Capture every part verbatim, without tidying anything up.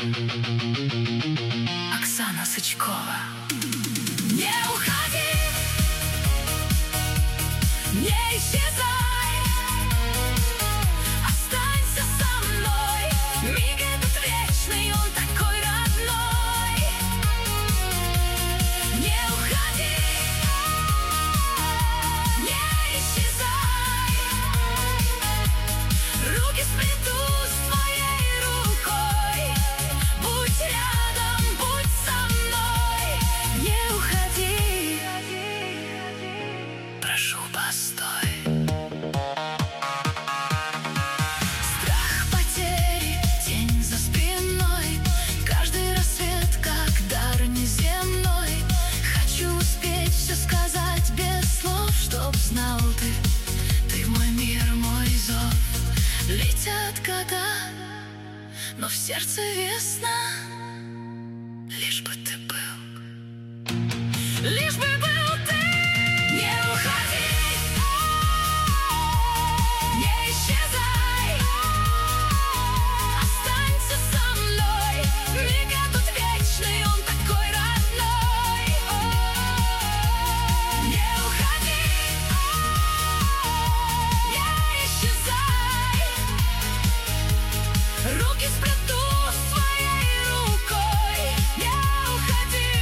Оксана Сычкова. Не уходи, не исчезай, останься со мной. Миг этот вечный, он такой родной. Не уходи, не исчезай, руки сплету с твоей рукой. Будь рядом, будь со мной. Не уходи, прошу, постой. Страх потери, тень за спиной, каждый рассвет как дар неземной. Хочу успеть все сказать без слов, чтоб знал ты, ты мой мир, мой зов. Летят года, но в сердце весна. Лишь бы ты был, лишь бы был ты. Не уходи, не исчезай, останься со мной. Миг этот вечный, он такой родной. Не уходи, не исчезай, руки сплету с твоей рукой. Не уходи,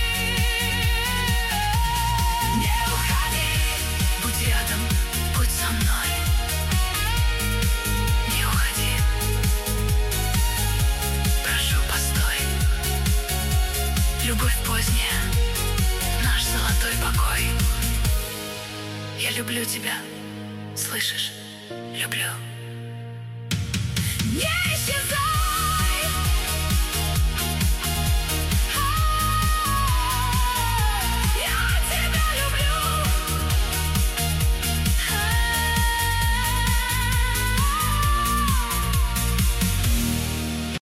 не уходи, будь рядом, будь со мной. Не уходи, прошу, постой. Любовь поздняя, наш золотой покой. Я люблю тебя, слышишь? Люблю.